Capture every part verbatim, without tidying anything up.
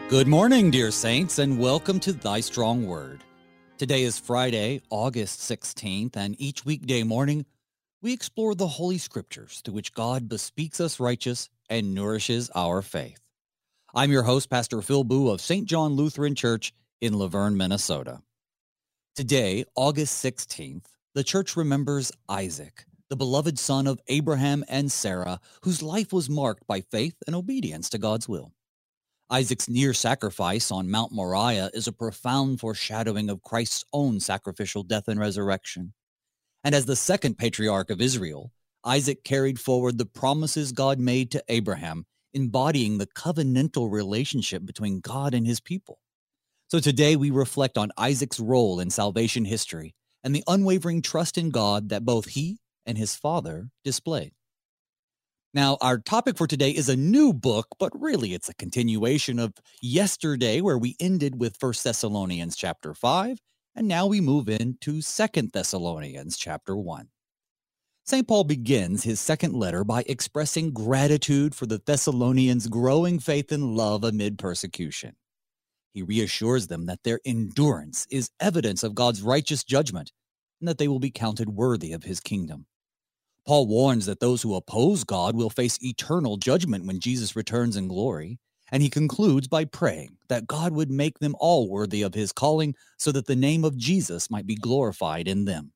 Good morning, dear saints, and welcome to Thy Strong Word. Today is Friday, August sixteenth, and each weekday morning, we explore the Holy Scriptures through which God bespeaks us righteous and nourishes our faith. I'm your host, Pastor Phil Boo of Saint John Lutheran Church in Laverne, Minnesota. Today, August sixteenth, the church remembers Isaac, the beloved son of Abraham and Sarah, whose life was marked by faith and obedience to God's will. Isaac's near sacrifice on Mount Moriah is a profound foreshadowing of Christ's own sacrificial death and resurrection. And as the second patriarch of Israel, Isaac carried forward the promises God made to Abraham, embodying the covenantal relationship between God and his people. So today we reflect on Isaac's role in salvation history and the unwavering trust in God that both he and his father displayed. Now, our topic for today is a new book, but really it's a continuation of yesterday, where we ended with First Thessalonians chapter five, and now we move into Second Thessalonians chapter one. Saint Paul begins his second letter by expressing gratitude for the Thessalonians' growing faith and love amid persecution. He reassures them that their endurance is evidence of God's righteous judgment and that they will be counted worthy of his kingdom. Paul warns that those who oppose God will face eternal judgment when Jesus returns in glory, and he concludes by praying that God would make them all worthy of his calling so that the name of Jesus might be glorified in them.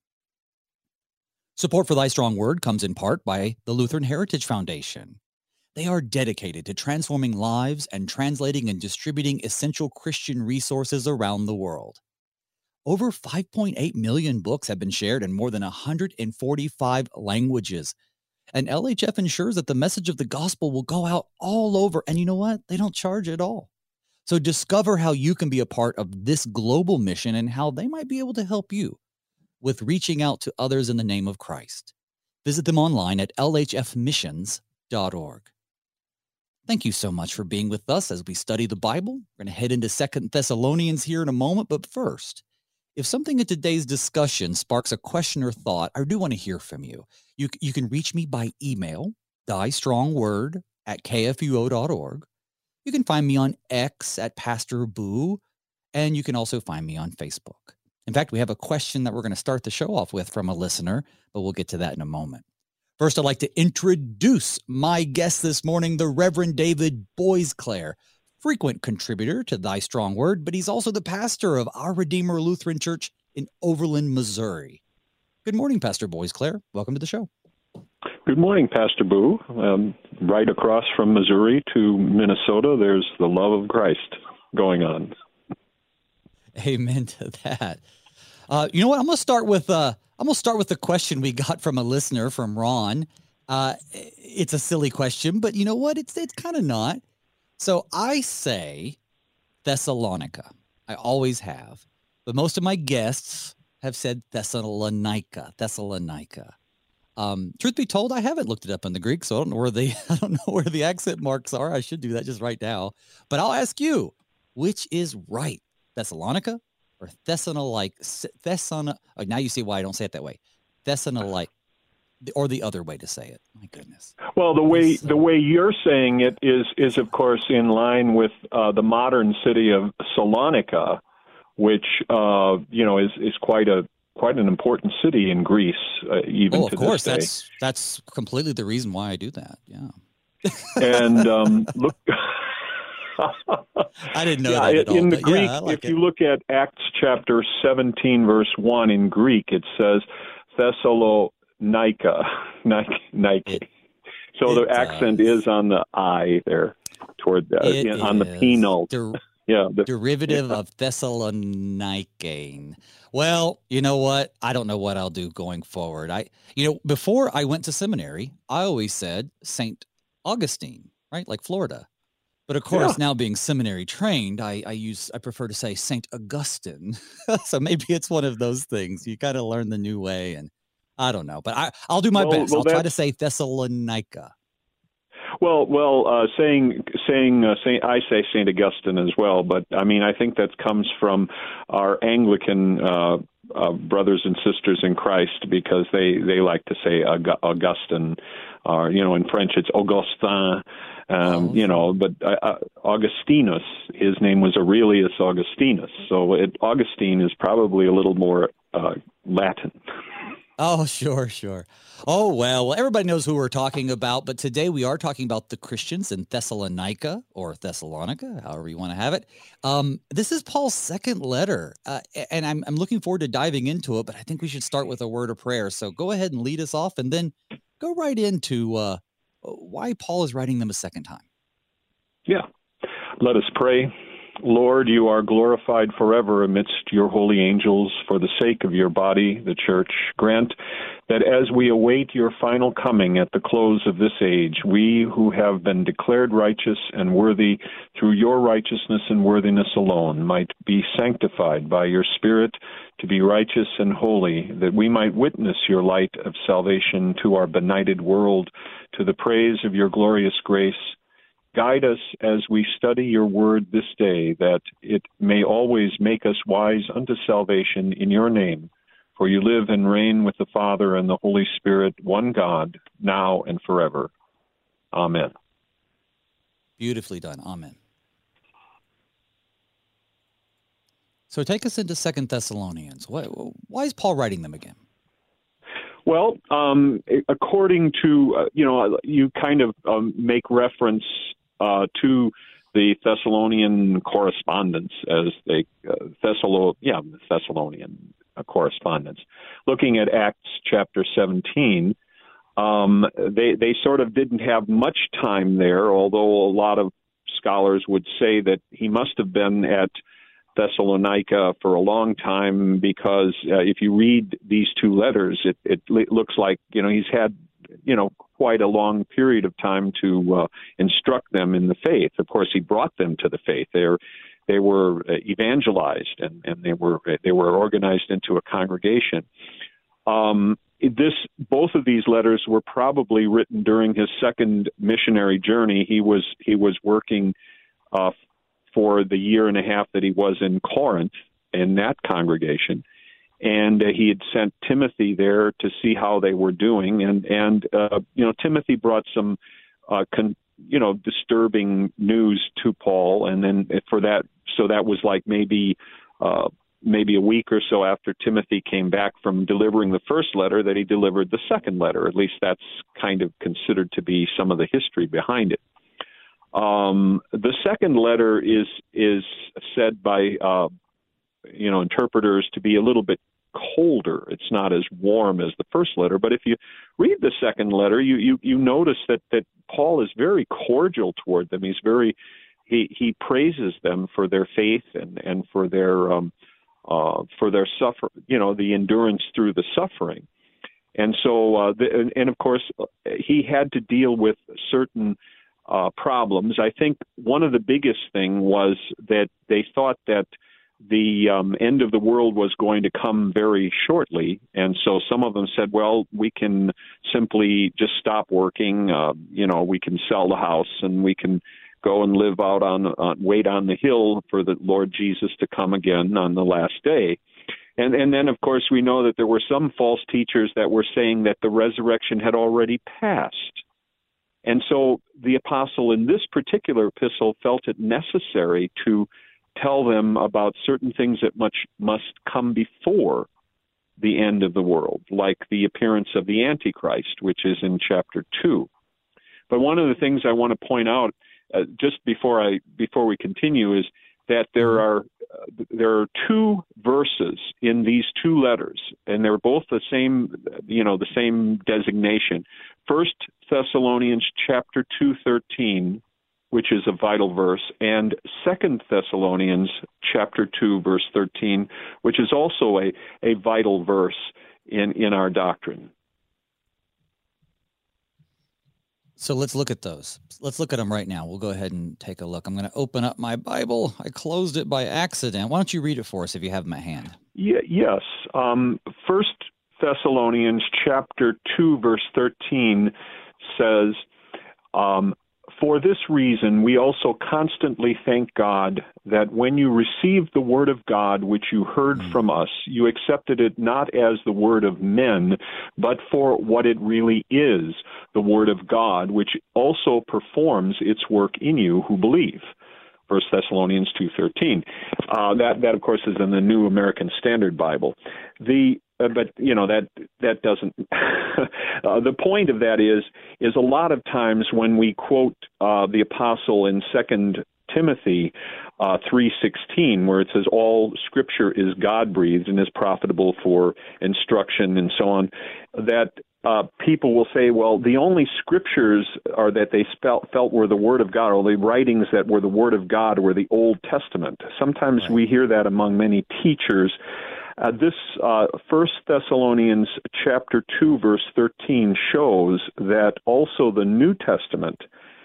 Support for Thy Strong Word comes in part by the Lutheran Heritage Foundation. They are dedicated to transforming lives and translating and distributing essential Christian resources around the world. Over five point eight million books have been shared in more than one hundred forty-five languages. And L H F ensures that the message of the gospel will go out all over. And you know what? They don't charge at all. So discover how you can be a part of this global mission and how they might be able to help you with reaching out to others in the name of Christ. Visit them online at l h f missions dot org. Thank you so much for being with us as we study the Bible. We're going to head into Second Thessalonians here in a moment, but first, if something in today's discussion sparks a question or thought, I do want to hear from you. You, you can reach me by email, thystrongword at k f u o dot org. You can find me on X at Pastor Boo, and you can also find me on Facebook. In fact, we have a question that we're going to start the show off with from a listener, but we'll get to that in a moment. First, I'd like to introduce my guest this morning, the Reverend David Boisclair, frequent contributor to Thy Strong Word, but he's also the pastor of Our Redeemer Lutheran Church in Overland, Missouri. Good morning, Pastor Boisclair. Welcome to the show. Good morning, Pastor Boo. Um, right across from Missouri to Minnesota, there's the love of Christ going on. Amen to that. Uh, you know what? I'm going to start with uh, I'm going to start with the question we got from a listener, from Ron. Uh, it's a silly question, but you know what? It's it's kind of not. So I say Thessalonica. I always have. But most of my guests have said Thessalonica, Thessalonica. Um, truth be told, I haven't looked it up in the Greek, so I don't know where the I don't know where the accent marks are. I should do that just right now. But I'll ask you, which is right? Thessalonica or Thessalonike? Thessalon. Oh, now you see why I don't say it that way. Thessalonike. Or the other way to say it. My goodness. Well, the way so... the way you're saying it is is of course in line with uh, the modern city of Salonika, which uh, you know is, is quite a quite an important city in Greece, uh, even oh, to of course, this day. that's that's completely the reason why I do that. Yeah. And um, look. I didn't know yeah, that at all. In the Greek, yeah, like if it. you look at Acts chapter seventeen, verse one in Greek, it says Thessalo. Nika, Nike, Nike. It, so the it accent does. is on the I there, toward the It on the penal. Der- yeah, the, derivative yeah. of Thessalonikein. Well, you know what? I don't know what I'll do going forward. I, you know, before I went to seminary, I always said Saint Augustine, right, like Florida. But of course, yeah. now being seminary trained, I, I use I prefer to say Saint Augustine. So maybe it's one of those things. You kind of learn the new way, and I don't know, but I, I'll do my well, best. Well, I'll try to say Thessalonica. Well, well, uh, saying saying uh, Saint, I say Saint Augustine as well, but I mean I think that comes from our Anglican uh, uh, brothers and sisters in Christ, because they, they like to say Augustine, or you know in French it's Augustin, Um, Oh, you know, but uh, uh, Augustinus, his name was Aurelius Augustinus. So it, Augustine is probably a little more uh, Latin. Oh, sure, sure. Oh, well, well, everybody knows who we're talking about, but today we are talking about the Christians in Thessalonica or Thessalonica, however you want to have it. Um, this is Paul's second letter, uh, and I'm, I'm looking forward to diving into it, but I think we should start with a word of prayer. So go ahead and lead us off and then go right into uh, why Paul is writing them a second time. Yeah. Let us pray. Lord, you are glorified forever amidst your holy angels for the sake of your body, the church. Grant that as we await your final coming at the close of this age, we who have been declared righteous and worthy through your righteousness and worthiness alone might be sanctified by your Spirit to be righteous and holy, that we might witness your light of salvation to our benighted world, to the praise of your glorious grace. Guide us as we study your word this day, that it may always make us wise unto salvation in your name. For you live and reign with the Father and the Holy Spirit, one God, now and forever. Amen. Beautifully done. Amen. So take us into Second Thessalonians. Why, why is Paul writing them again? Well, um, according to, uh, you know, you kind of um, make reference uh, to the Thessalonian correspondence as they, uh, Thessalo, yeah, Thessalonian uh, correspondence. Looking at Acts chapter seventeen, um, they, they sort of didn't have much time there, although a lot of scholars would say that he must have been at Thessalonica for a long time, because uh, if you read these two letters, it, it looks like, you know, he's had, you know, quite a long period of time to uh, instruct them in the faith. Of course, he brought them to the faith. They're, they were evangelized and, and they were they were organized into a congregation. Um, this both of these letters were probably written during his second missionary journey. He was he was working uh, for the year and a half that he was in Corinth in that congregation. And uh, he had sent Timothy there to see how they were doing. And, and uh, you know, Timothy brought some, uh, con- you know, disturbing news to Paul. And then for that, so that was like maybe uh, maybe a week or so after Timothy came back from delivering the first letter that he delivered the second letter. At least that's kind of considered to be some of the history behind it. Um, the second letter is is said by uh, you know interpreters to be a little bit colder. It's not as warm as the first letter. But if you read the second letter, you you, you notice that, that Paul is very cordial toward them. He's very he he praises them for their faith and and for their um, uh, for their suffer you know the endurance through the suffering. And so uh, the, and, and of course he had to deal with certain Uh, problems. I think one of the biggest thing was that they thought that the um, end of the world was going to come very shortly. And so some of them said, well, we can simply just stop working. Uh, you know, we can sell the house and we can go and live out on, uh, wait on the hill for the Lord Jesus to come again on the last day. And, and then, of course, we know that there were some false teachers that were saying that the resurrection had already passed. And so the apostle in this particular epistle felt it necessary to tell them about certain things that much must come before the end of the world, like the appearance of the Antichrist, which is in chapter two. But one of the things I want to point out uh, just before I before we continue is that there are uh, there are two verses in these two letters, and they're both the same, you know, the same designation. First Thessalonians chapter two thirteen, which is a vital verse, and Second Thessalonians chapter two verse thirteen, which is also a, a vital verse in, in our doctrine. So let's look at those. Let's look at them right now. We'll go ahead and take a look. I'm going to open up my Bible. I closed it by accident. Why don't you read it for us if you have them at hand? Yeah, yes. Um, First Thessalonians chapter two verse thirteen says, um, For this reason, we also constantly thank God that when you received the word of God, which you heard mm. from us, you accepted it not as the word of men, but for what it really is, the word of God, which also performs its work in you who believe. First Thessalonians two thirteen. Uh, that, that, of course, is in the New American Standard Bible. The uh, but you know that that doesn't. uh, the point of that is is a lot of times when we quote uh, the apostle in Second Timothy uh, three sixteen, where it says all Scripture is God breathed and is profitable for instruction and so on, that. Uh, people will say, well, the only scriptures are that they felt, felt were the Word of God, or the writings that were the Word of God were the Old Testament. Sometimes right. we hear that among many teachers. Uh, this uh, First Thessalonians chapter two, verse thirteen shows that also the New Testament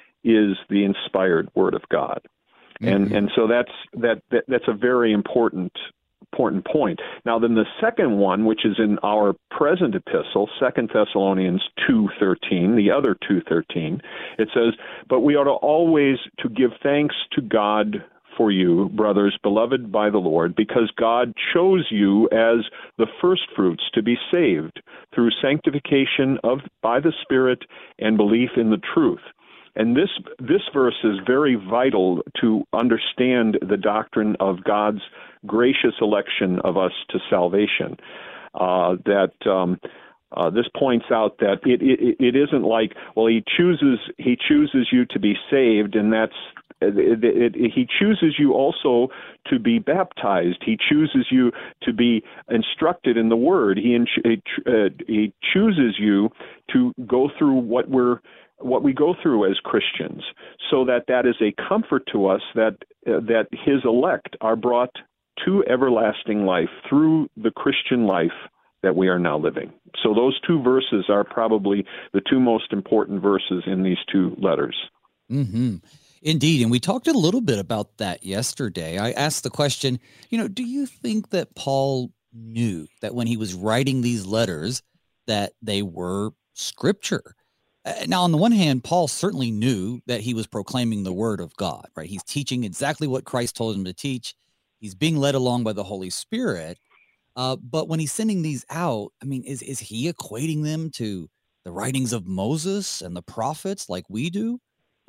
is the inspired Word of God. Mm-hmm. And and so that's that, that that's a very important important point. Now, then the second one, which is in our present epistle, Second Thessalonians two thirteen, the other two thirteen, it says, "But we ought to always to give thanks to God for you, brothers, beloved by the Lord, because God chose you as the firstfruits to be saved through sanctification of by the Spirit and belief in the truth." And this this verse is very vital to understand the doctrine of God's gracious election of us to salvation. Uh, that um, uh, this points out that it, it it isn't like, well, he chooses he chooses you to be saved, and that's it, it, it, he chooses you also to be baptized. He chooses you to be instructed in the Word. He uh, he chooses you to go through what we're what we go through as Christians, so that that is a comfort to us that uh, that his elect are brought to everlasting life through the Christian life that we are now living. So those two verses are probably the two most important verses in these two letters. Mm-hmm. Indeed, and we talked a little bit about that yesterday. I asked the question, you know, do you think that Paul knew that when he was writing these letters that they were Scripture? Now, on the one hand, Paul certainly knew that he was proclaiming the word of God, right? He's teaching exactly what Christ told him to teach. He's being led along by the Holy Spirit. Uh, but when he's sending these out, I mean, is, is he equating them to the writings of Moses and the prophets like we do?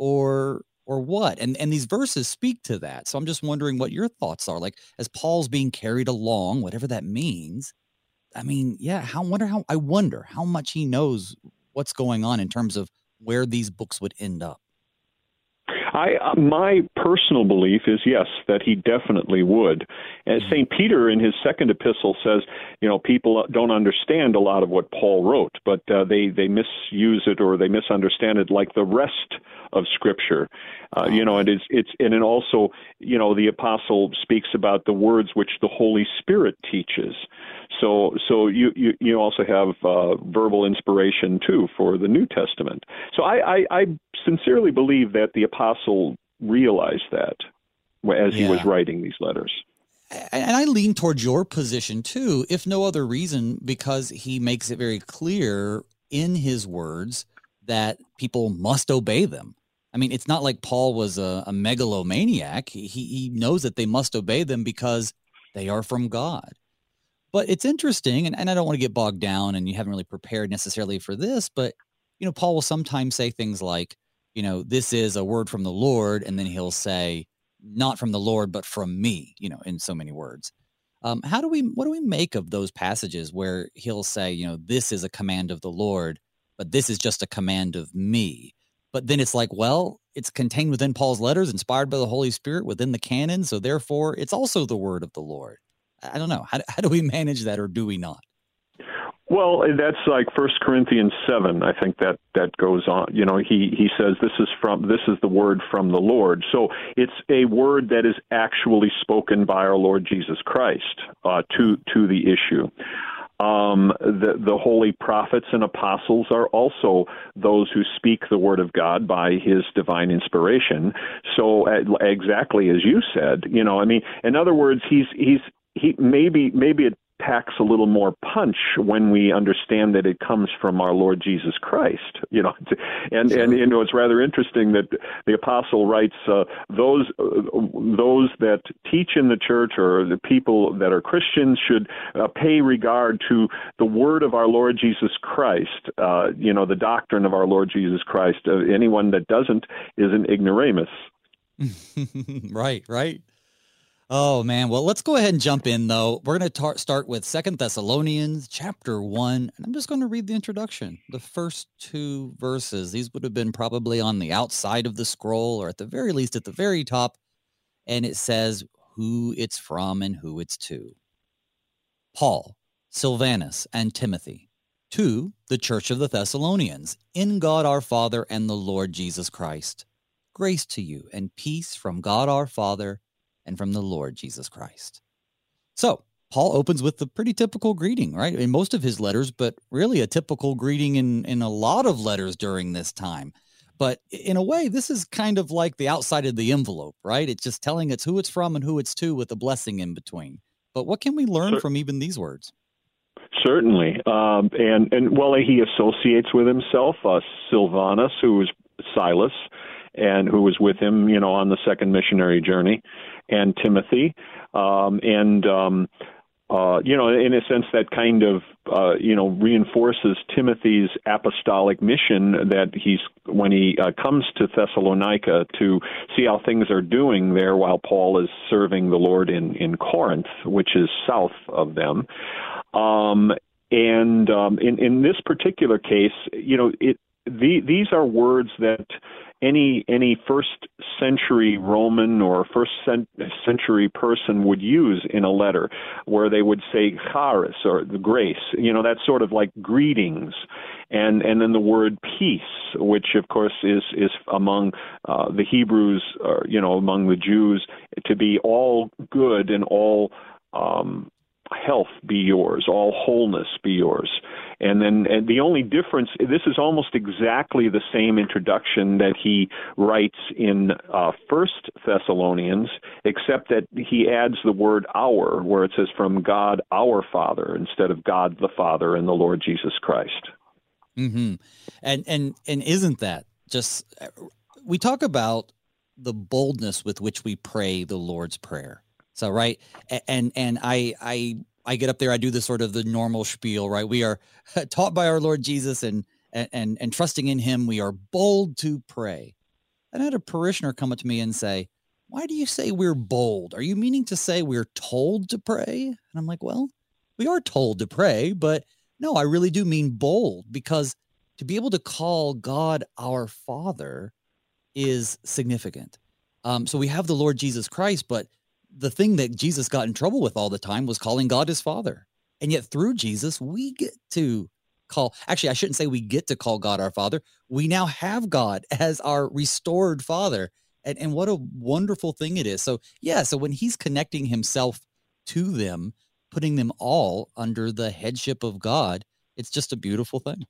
Or or what? And, and these verses speak to that. So I'm just wondering what your thoughts are. Like, as Paul's being carried along, whatever that means, I mean, yeah, how wonder how I wonder how much he knows what's going on in terms of where these books would end up. I, uh, my personal belief is, yes, that he definitely would. And Saint Peter in his second epistle says, you know, people don't understand a lot of what Paul wrote, but uh, they, they misuse it or they misunderstand it like the rest of Scripture. Uh, you know, and it's, it's, and it also, you know, the apostle speaks about the words which the Holy Spirit teaches. So, so you, you, you also have uh, verbal inspiration too for the New Testament. So I, I, I sincerely believe that the apostle realized that as yeah. he was writing these letters. And I lean towards your position too, if no other reason, because he makes it very clear in his words that people must obey them. I mean, it's not like Paul was a, a megalomaniac. He, he knows that they must obey them because they are from God. But it's interesting, and, and I don't want to get bogged down, and you haven't really prepared necessarily for this, but, you know, Paul will sometimes say things like, you know, this is a word from the Lord, and then he'll say, not from the Lord, but from me, you know, in so many words. Um, how do we, what do we make of those passages where he'll say, you know, this is a command of the Lord, but this is just a command of me? But then it's like, well, it's contained within Paul's letters, inspired by the Holy Spirit within the canon, so therefore it's also the word of the Lord. I don't know. How, how do we manage that, or do we not? Well, that's like First Corinthians seven. I think that that goes on. You know, he he says this is from this is the word from the Lord. So it's a word that is actually spoken by our Lord Jesus Christ uh, to to the issue. Um, the, the holy prophets and apostles are also those who speak the word of God by his divine inspiration. So uh, exactly as you said, you know, I mean, in other words, he's he's he maybe maybe it packs a little more punch when we understand that it comes from our Lord Jesus Christ. You know, and and you know, it's rather interesting that the apostle writes uh, those uh, those that teach in the church, or the people that are Christians, should uh, pay regard to the word of our Lord Jesus Christ. Uh, you know, the doctrine of our Lord Jesus Christ. Uh, anyone that doesn't is an ignoramus. Right, right. Oh, man. Well, let's go ahead and jump in, though. We're going to tar- start with Second Thessalonians chapter one, and I'm just going to read the introduction, the first two verses. These would have been probably on the outside of the scroll, or at the very least at the very top, and it says who it's from and who it's to. Paul, Silvanus, and Timothy, to the church of the Thessalonians, in God our Father and the Lord Jesus Christ. Grace to you and peace from God our Father and from the Lord Jesus Christ. So, Paul opens with a pretty typical greeting, right? In most of his letters, but really a typical greeting in, in a lot of letters during this time. But in a way, this is kind of like the outside of the envelope, right? It's just telling us who it's from and who it's to with a blessing in between. But what can we learn Cer- from even these words? Certainly. Um, and, and, well, he associates with himself uh, Silvanus, who is Silas, and who was with him, you know, on the second missionary journey, and Timothy, um, and um, uh, you know, in a sense, that kind of uh, you know reinforces Timothy's apostolic mission that he's when he uh, comes to Thessalonica to see how things are doing there, while Paul is serving the Lord in in Corinth, which is south of them. Um, and um, in in this particular case, you know, it the, these are words that any any first century Roman or first century person would use in a letter, where they would say charis, or the grace, you know, that's sort of like greetings, and and then the word peace, which of course is is among uh, the Hebrews, or you know, among the Jews, to be all good and all um, health be yours, all wholeness be yours. And then and the only difference, this is almost exactly the same introduction that he writes in uh, First Thessalonians, except that he adds the word our, where it says from God our Father, instead of God the Father and the Lord Jesus Christ. Mm-hmm. And, and, and isn't that just, we talk about the boldness with which we pray the Lord's Prayer. So, right. And, and I, I, I get up there, I do the sort of the normal spiel, right? We are taught by our Lord Jesus, and, and, and trusting in him, we are bold to pray. And I had a parishioner come up to me and say, why do you say we're bold? Are you meaning to say we're told to pray? And I'm like, well, we are told to pray, but no, I really do mean bold, because to be able to call God our Father is significant. Um, so we have the Lord Jesus Christ, but the thing that Jesus got in trouble with all the time was calling God his Father. And yet through Jesus, we get to call, actually, I shouldn't say we get to call God our Father. We now have God as our restored Father. And, and what a wonderful thing it is. So, yeah, so when he's connecting himself to them, putting them all under the headship of God, it's just a beautiful thing.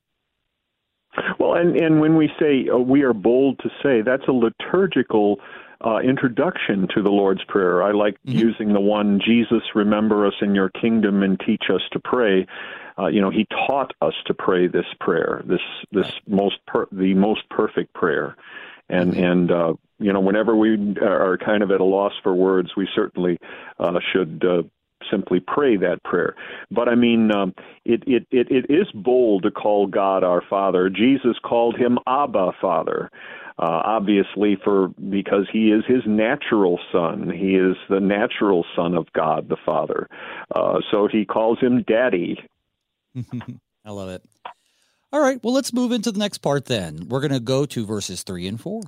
Well, and, and when we say uh, we are bold to say, that's a liturgical Uh, introduction to the Lord's Prayer. I like mm-hmm. using the one, Jesus, remember us in your kingdom and teach us to pray. Uh, you know, he taught us to pray this prayer, this this right. most per- the most perfect prayer. And, mm-hmm. and uh, you know, whenever we are kind of at a loss for words, we certainly uh, should uh, simply pray that prayer. But I mean, um, it, it, it, it is bold to call God our Father. Jesus called him Abba, Father. Uh, obviously, for because he is his natural son. He is the natural son of God the Father. Uh, so he calls him Daddy. I love it. All right, well, let's move into the next part then. We're going to go to verses three and four.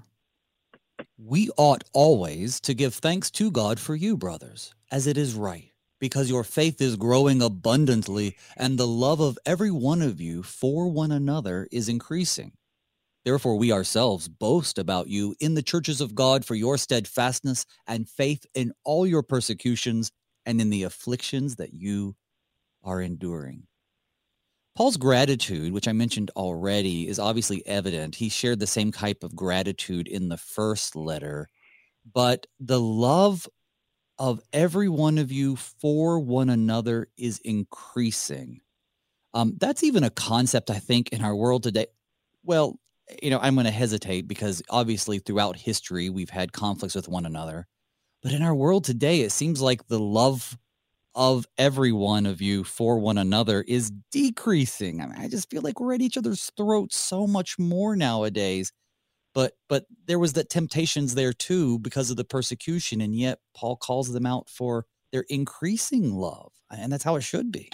We ought always to give thanks to God for you, brothers, as it is right, because your faith is growing abundantly, and the love of every one of you for one another is increasing. Therefore, we ourselves boast about you in the churches of God for your steadfastness and faith in all your persecutions and in the afflictions that you are enduring. Paul's gratitude, which I mentioned already, is obviously evident. He shared the same type of gratitude in the first letter, but the love of every one of you for one another is increasing. Um, that's even a concept, I think, in our world today. Well, you know, I'm going to hesitate because obviously throughout history, we've had conflicts with one another. But in our world today, it seems like the love of every one of you for one another is decreasing. I mean, I just feel like we're at each other's throats so much more nowadays. But but there was that temptations there too because of the persecution, and yet Paul calls them out for their increasing love, and that's how it should be.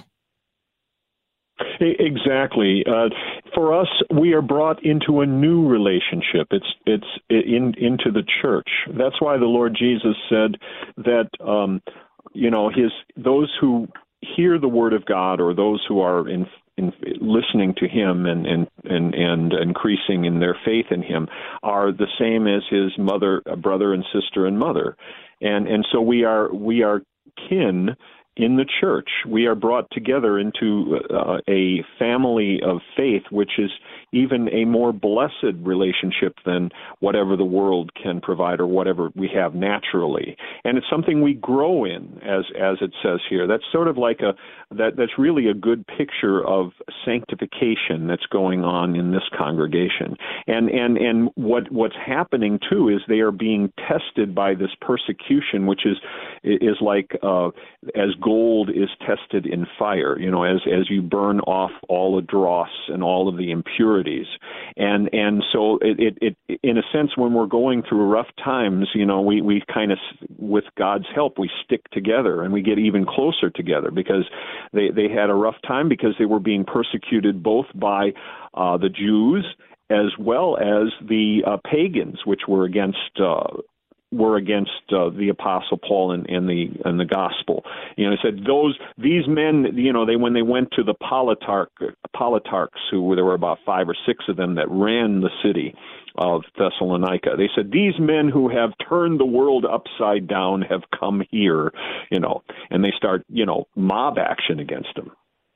Exactly. Uh, for us, we are brought into a new relationship. It's it's in into the church. That's why the Lord Jesus said that um, you know his those who hear the word of God, or those who are in, in listening to Him and, and and and increasing in their faith in Him, are the same as His mother, brother, and sister and mother, and and so we are we are kin. In the church, we are brought together into uh, a family of faith, which is even a more blessed relationship than whatever the world can provide or whatever we have naturally. And it's something we grow in, as as it says here. That's sort of like a that that's really a good picture of sanctification that's going on in this congregation. And and and what what's happening too is they are being tested by this persecution, which is is like uh, as gold is tested in fire, you know, as as you burn off all the dross and all of the impurities. And and so it, it, it in a sense, when we're going through rough times, you know, we, we kind of, with God's help, we stick together and we get even closer together, because they, they had a rough time because they were being persecuted both by uh, the Jews as well as the uh, pagans, which were against uh were against uh, the Apostle Paul and, and the and the gospel. You know, he said those these men. You know, they when they went to the politarch politarchs, who there were about five or six of them that ran the city of Thessalonica. They said, these men who have turned the world upside down have come here. You know, and they start you know mob action against them.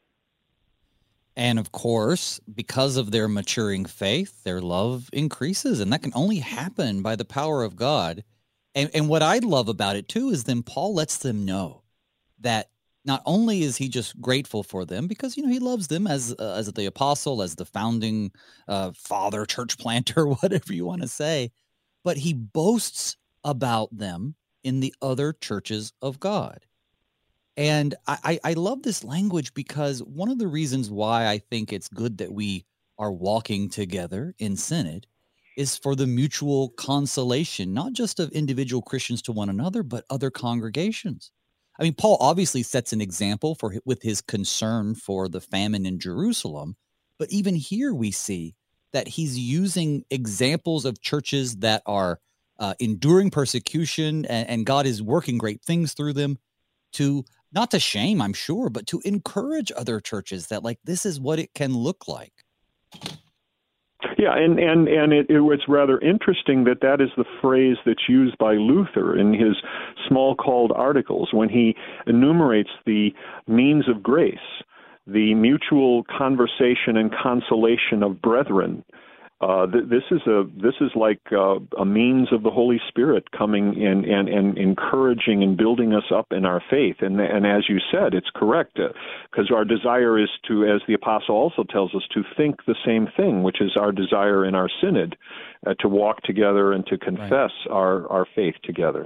And of course, because of their maturing faith, their love increases, and that can only happen by the power of God. And, and what I love about it, too, is then Paul lets them know that not only is he just grateful for them because, you know, he loves them as uh, as the apostle, as the founding uh, father, church planter, whatever you want to say, but he boasts about them in the other churches of God. And I, I love this language because one of the reasons why I think it's good that we are walking together in synod is for the mutual consolation, not just of individual Christians to one another, but other congregations. I mean, Paul obviously sets an example for with his concern for the famine in Jerusalem, but even here we see that he's using examples of churches that are uh, enduring persecution, and, and God is working great things through them to, not to shame, I'm sure, but to encourage other churches that, like, this is what it can look like. Yeah, and, and, and it, it was rather interesting that that is the phrase that's used by Luther in his small called articles when he enumerates the means of grace, the mutual conversation and consolation of brethren. Uh, th- this is a this is like uh, a means of the Holy Spirit coming in and, and encouraging and building us up in our faith. And and as you said, it's correct, because uh, our desire is to, as the apostle also tells us, to think the same thing, which is our desire in our synod, uh, to walk together and to confess right. our, our faith together.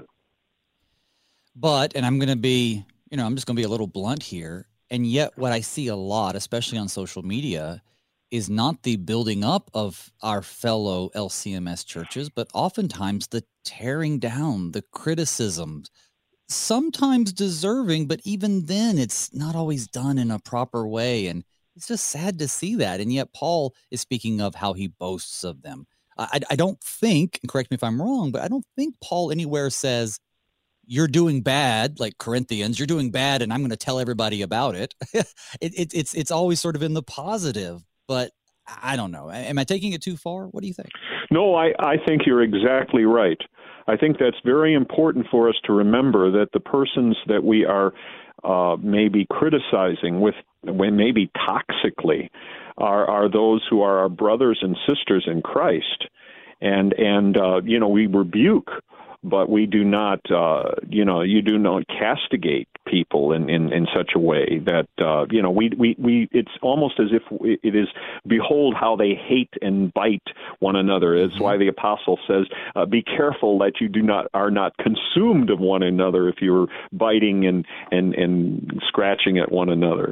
But, and I'm going to be, you know, I'm just going to be a little blunt here, and yet what I see a lot, especially on social media, is not the building up of our fellow L C M S churches, but oftentimes the tearing down, the criticisms, sometimes deserving, but even then it's not always done in a proper way. And it's just sad to see that. And yet Paul is speaking of how he boasts of them. I, I don't think, and correct me if I'm wrong, but I don't think Paul anywhere says, you're doing bad, like Corinthians, you're doing bad, and I'm going to tell everybody about it. it, it it's it's always sort of in the positive. But I don't know. Am I taking it too far? What do you think? No, I, I think you're exactly right. I think that's very important for us to remember, that the persons that we are uh, maybe criticizing with, maybe toxically, are, are those who are our brothers and sisters in Christ. And, and uh, you know, we rebuke but we do not, uh, you know, you do not castigate people in, in, in such a way that, uh, you know, we, we, we, it's almost as if it is, behold how they hate and bite one another. It's mm-hmm. why the apostle says, uh, be careful that you do not, are not consumed of one another if you're biting and, and, and scratching at one another.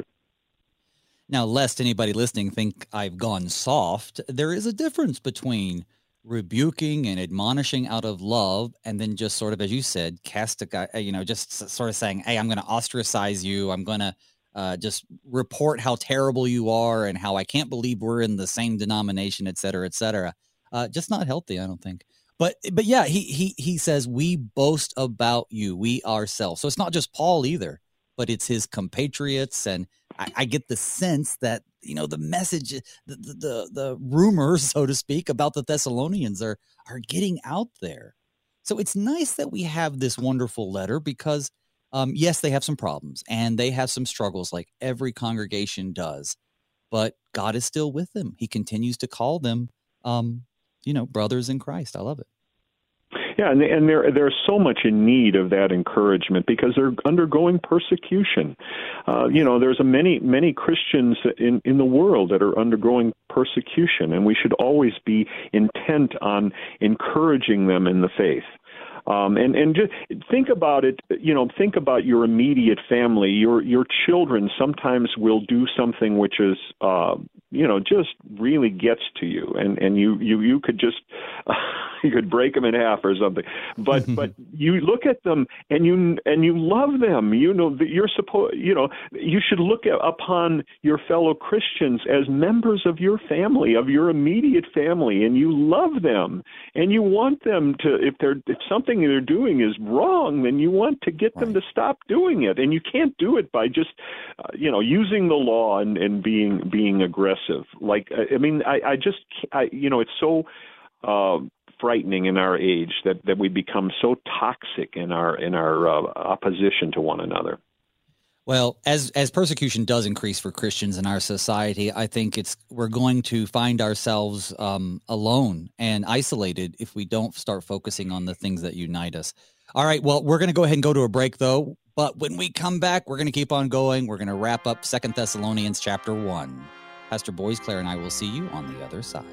Now, lest anybody listening think I've gone soft, there is a difference between rebuking and admonishing out of love, and then just sort of, as you said, castigate, you know, just sort of saying, hey, I'm going to ostracize you. I'm going to uh, just report how terrible you are and how I can't believe we're in the same denomination, et cetera, et cetera. Uh, just not healthy, I don't think. But but yeah, he he he says, we boast about you, we ourselves. So it's not just Paul either, but it's his compatriots. And I, I get the sense that, you know, the message, the, the, the, the rumors, so to speak, about the Thessalonians are, are getting out there. So it's nice that we have this wonderful letter because, um, yes, they have some problems and they have some struggles like every congregation does, but God is still with them. He continues to call them, um, you know, brothers in Christ. I love it. Yeah, and, and they're, they're so much in need of that encouragement because they're undergoing persecution. Uh, you know, there's a many, many Christians in, in the world that are undergoing persecution, and we should always be intent on encouraging them in the faith. Um, and, and just think about it, you know, think about your immediate family. Your your children sometimes will do something which is, uh, you know, just really gets to you. And, and you, you, you could just, uh, you could break them in half or something. But but you look at them and you and you love them. You know, that you're supposed, you know, you should look at, upon your fellow Christians as members of your family, of your immediate family, and you love them. And you want them to, if they're, if something they're doing is wrong, then you want to get them right. to stop doing it. And you can't do it by just, uh, you know, using the law and, and being being aggressive. Like, I mean, I, I just, I, you know, it's so uh, frightening in our age that, that we become so toxic in our in our uh, opposition to one another. Well, as as persecution does increase for Christians in our society, I think it's we're going to find ourselves um, alone and isolated if we don't start focusing on the things that unite us. All right, well, we're going to go ahead and go to a break, though. But when we come back, we're going to keep on going. We're going to wrap up Second Thessalonians chapter one. Pastor Boisclair and I will see you on the other side.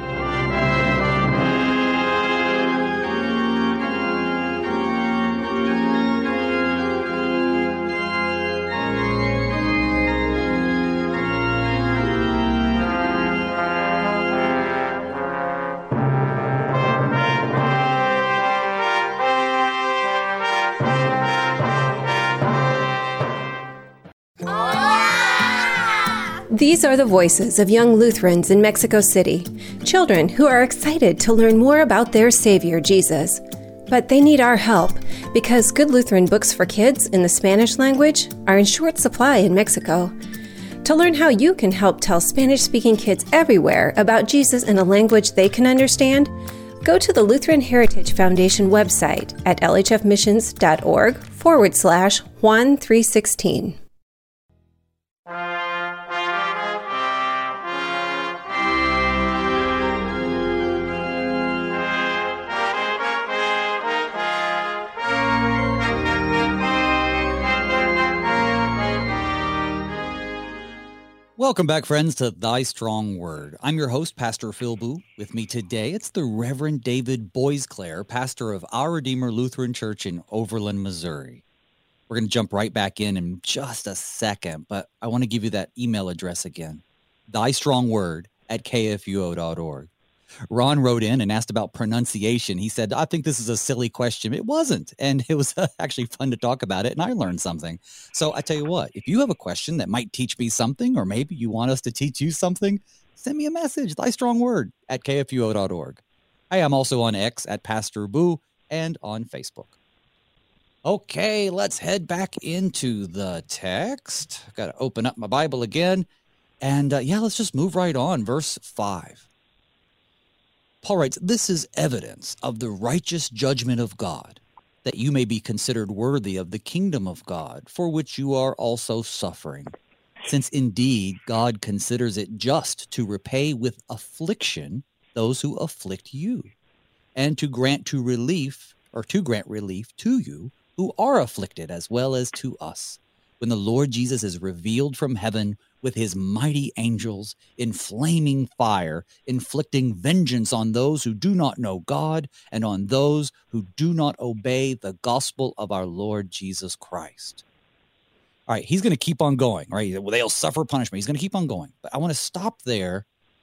These are the voices of young Lutherans in Mexico City, children who are excited to learn more about their Savior, Jesus. But they need our help because good Lutheran books for kids in the Spanish language are in short supply in Mexico. To learn how you can help tell Spanish-speaking kids everywhere about Jesus in a language they can understand, go to the Lutheran Heritage Foundation website at lhfmissions.org forward slash Juan three sixteen. Welcome back, friends, to Thy Strong Word. I'm your host, Pastor Phil Boo. With me today, it's the Reverend David Boisclair, pastor of Our Redeemer Lutheran Church in Overland, Missouri. We're going to jump right back in in just a second, but I want to give you that email address again, thystrongword at k f u o dot org. Ron wrote in and asked about pronunciation. He said, I think this is a silly question. It wasn't. And it was actually fun to talk about it. And I learned something. So I tell you what, if you have a question that might teach me something, or maybe you want us to teach you something, send me a message, thystrongword at k f u o dot org. I am also on X at Pastor Boo and on Facebook. Okay, let's head back into the text. I've got to open up my Bible again. And uh, yeah, let's just move right on. Verse five. Paul writes, this is evidence of the righteous judgment of God, that you may be considered worthy of the kingdom of God, for which you are also suffering. Since indeed God considers it just to repay with affliction those who afflict you, and to grant to relief or to grant relief to you who are afflicted as well as to us, when the Lord Jesus is revealed from heaven with his mighty angels in flaming fire, inflicting vengeance on those who do not know God and on those who do not obey the gospel of our Lord Jesus Christ. All right, he's going to keep on going, right? Well, they'll suffer punishment. He's going to keep on going. But I want to stop there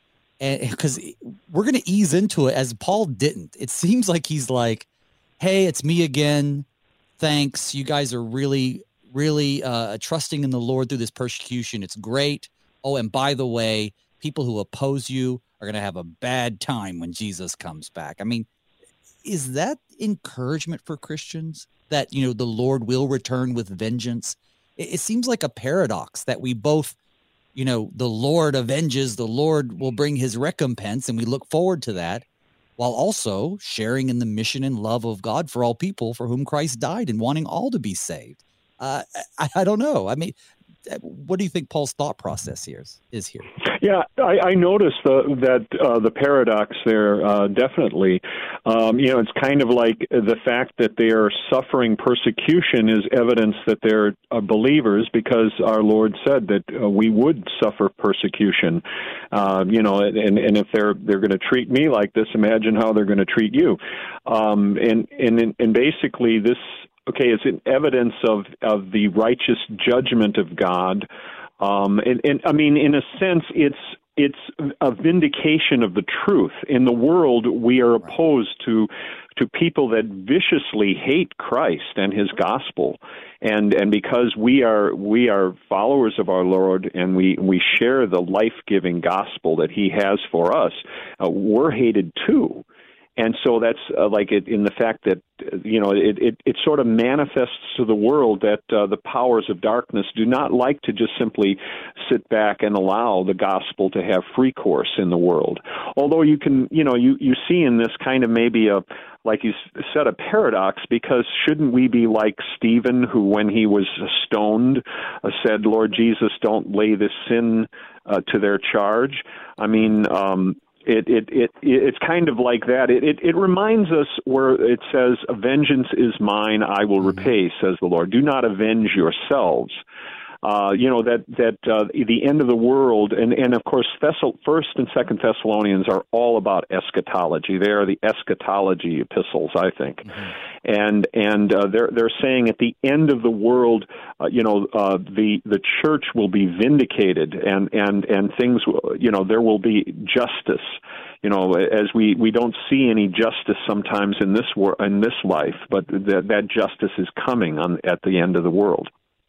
because we're going to ease into it as Paul didn't. It seems like he's like, hey, it's me again. Thanks. You guys are really really uh, trusting in the Lord through this persecution. It's great. Oh, and by the way, people who oppose you are going to have a bad time when Jesus comes back. I mean, is that encouragement for Christians that, you know, the Lord will return with vengeance? It, it seems like a paradox that we both, you know, the Lord avenges, the Lord will bring his recompense, and we look forward to that, while also sharing in the mission and love of God for all people for whom Christ died and wanting all to be saved. Uh, I, I don't know. I mean, what do you think Paul's thought process here is, is here? Yeah, I, I noticed the, that uh, the paradox there, uh, definitely. Um, you know, it's kind of like the fact that they are suffering persecution is evidence that they're uh, believers, because our Lord said that uh, we would suffer persecution. Uh, you know, and, and if they're they're going to treat me like this, imagine how they're going to treat you. Um, and, and, and basically this... Okay, it's an evidence of, of the righteous judgment of God. Um, and, and I mean, in a sense, it's it's a vindication of the truth. In the world, we are opposed to to people that viciously hate Christ and his gospel. And and because we are we are followers of our Lord, and we, we share the life-giving gospel that he has for us, uh, we're hated too. And so that's uh, like it in the fact that, you know, it, it, it sort of manifests to the world that uh, the powers of darkness do not like to just simply sit back and allow the gospel to have free course in the world. Although you can, you know, you, you see in this kind of maybe a, like you said, a paradox, because shouldn't we be like Stephen, who when he was stoned uh, said, Lord Jesus, don't lay this sin uh, to their charge? I mean, um It, it it it's kind of like that. It, it it reminds us where it says, "Vengeance is mine; I will repay," says the Lord. Do not avenge yourselves. Uh, you know that that uh, the end of the world, and, and of course, Thessal, First and Second Thessalonians are all about eschatology. They are the eschatology epistles, I think, mm-hmm. and and uh, they're they're saying at the end of the world, uh, you know, uh, the the church will be vindicated, and and and things, you know, there will be justice. You know, as we, we don't see any justice sometimes in this wor- in this life, but that that justice is coming on at the end of the world.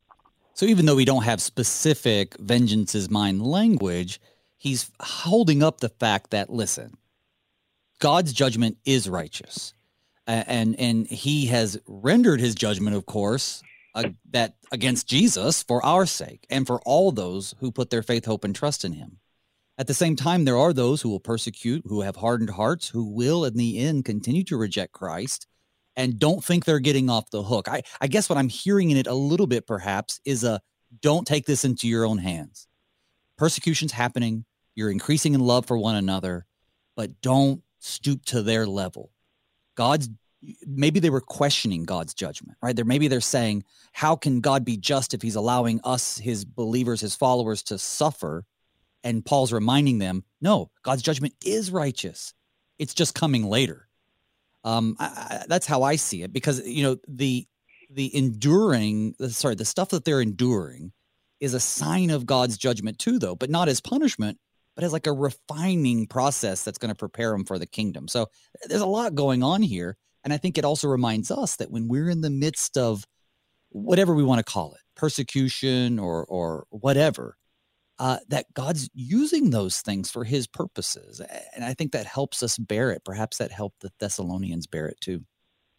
So even though we don't have specific vengeance is mine language, he's holding up the fact that, listen, God's judgment is righteous. And and he has rendered his judgment, of course, uh, that against Jesus for our sake and for all those who put their faith, hope, and trust in him. At the same time, there are those who will persecute, who have hardened hearts, who will, in the end, continue to reject Christ and don't think they're getting off the hook. I, I guess what I'm hearing in it a little bit, perhaps, is a don't take this into your own hands. Persecution's happening. You're increasing in love for one another, but don't stoop to their level. God's maybe they were questioning God's judgment, right? There, maybe they're saying, how can God be just if he's allowing us, his believers, his followers, to suffer? And Paul's reminding them, no, God's judgment is righteous. It's just coming later. Um, I, I, that's how I see it, because, you know, the the enduring, sorry, the stuff that they're enduring is a sign of God's judgment too, though, but not as punishment, but as like a refining process that's going to prepare them for the kingdom. So there's a lot going on here. And I think it also reminds us that when we're in the midst of whatever we want to call it, persecution or or whatever, Uh, that God's using those things for his purposes. And I think that helps us bear it. Perhaps that helped the Thessalonians bear it too.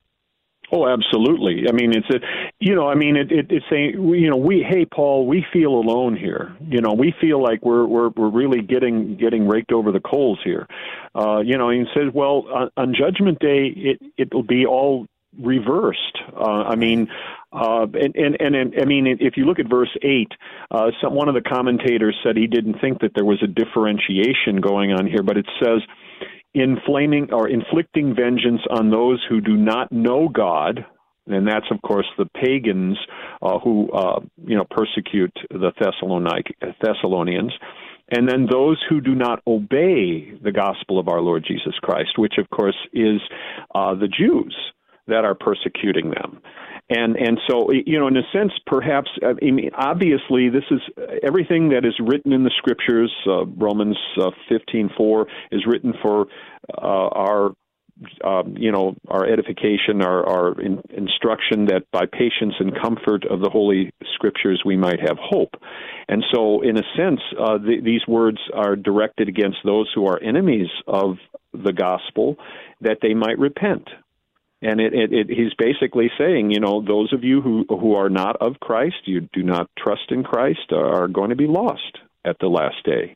Oh, absolutely. I mean, it's a, you know, I mean, it, it, it's a, you know, we, hey, Paul, we feel alone here. You know, we feel like we're, we're, we're really getting, getting raked over the coals here. Uh, you know, and he says, well, on, on Judgment Day, it, it'll be all reversed. Uh, I mean, uh, and, and, and, I mean, if you look at verse eight, uh, some, one of the commentators said he didn't think that there was a differentiation going on here, but it says, inflaming or inflicting vengeance on those who do not know God. And that's, of course, the pagans uh, who, uh, you know, persecute the Thessalonic- Thessalonians. And then those who do not obey the gospel of our Lord Jesus Christ, which, of course, is uh, the Jews that are persecuting them. And and so, you know, in a sense, perhaps, I mean, obviously, this is everything that is written in the Scriptures. Uh, Romans uh, fifteen four is written for uh, our Um, you know, our edification, our, our in, instruction that by patience and comfort of the Holy Scriptures we might have hope. And so, in a sense, uh, the, these words are directed against those who are enemies of the gospel, that they might repent. And it, it, it, he's basically saying, you know, those of you who, who are not of Christ, you do not trust in Christ, are going to be lost at the last day.